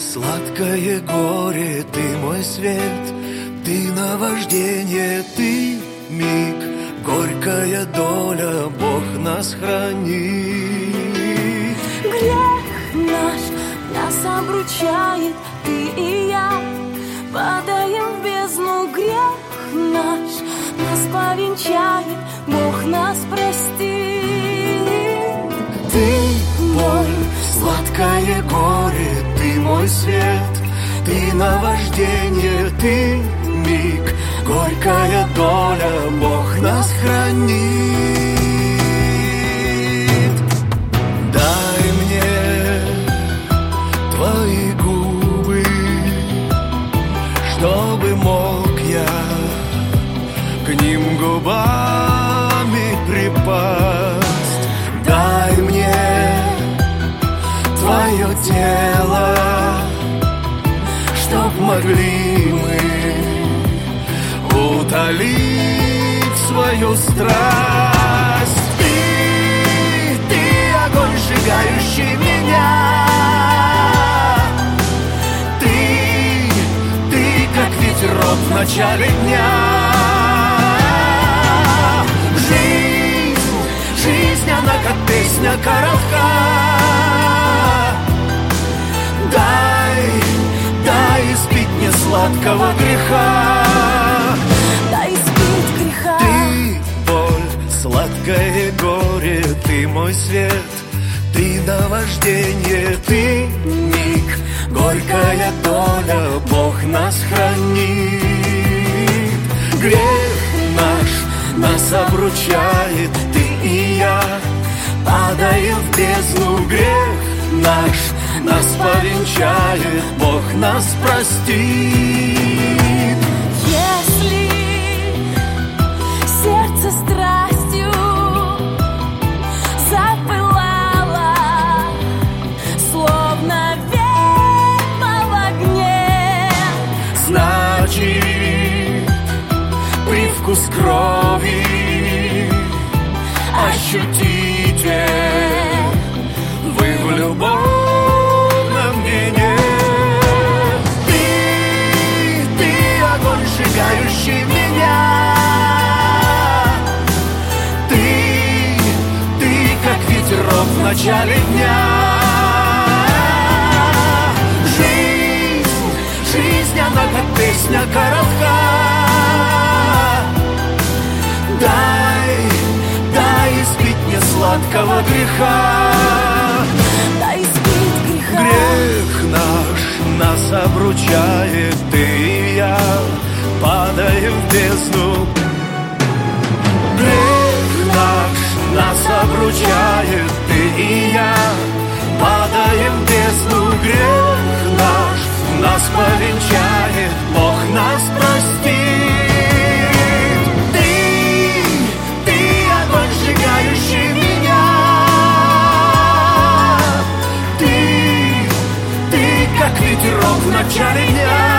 Сладкое горе, ты мой свет, ты наваждение, ты миг, горькая доля, Бог нас хранит. Грех нас обручает, ты и я падаем в бездну. Грех нас повенчает, Бог нас простит. Ты боль, сладкое горе, ты мой свет, ты наваждение, ты миг, горькая доля, Бог нас хранит. Дай мне твои губы, чтобы мог я к ним губами припасть. Дай мне твое тело, чтоб могли мы утолить свою страсть. Ты огонь, сжигающий меня. Ты как ветерок в начале дня. Жизнь, она как песня коротка. Дай испить мне сладкого греха. Дай испить греха. Ты боль, сладкое горе, ты мой свет, ты наваждение, ты миг, горькая доля, Бог нас хранит. Грех нас обручает, ты и я падаем в бездну. Грех нас повенчает, Бог нас простит. Если сердце страстью запылало, словно ведьма в огне, Значит, привкус крови ощутите вы в любовном вине. Ты огонь, сжигающий меня. Ты как ветерок в начале дня. Жизнь, она как песня коротка. Дай испить мне сладкого греха. дай испить греха. Грех нас обручает, ты и я падаем в бездну. Грех нас обручает, ты и я падаем в бездну. Грех нас повенчает, Бог нас простит. Ты огонь, сжигающий меня. Ты как ветерок в начале дня.